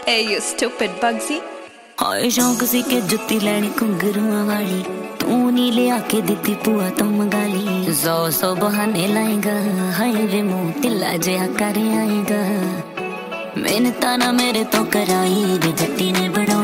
Hey, you stupid Bugsy. हाय शौक सी के जुत्ती लैनी घुंघरूआं वाली तू नी लिया के दित्ती पुआ तो मंगाली सौ सौ बहाने लाएगा हाय वे मुंह ढिला जिहा कर आएगा मैंने ताना मेरे तो कराई वे जट्टी ने बड़ा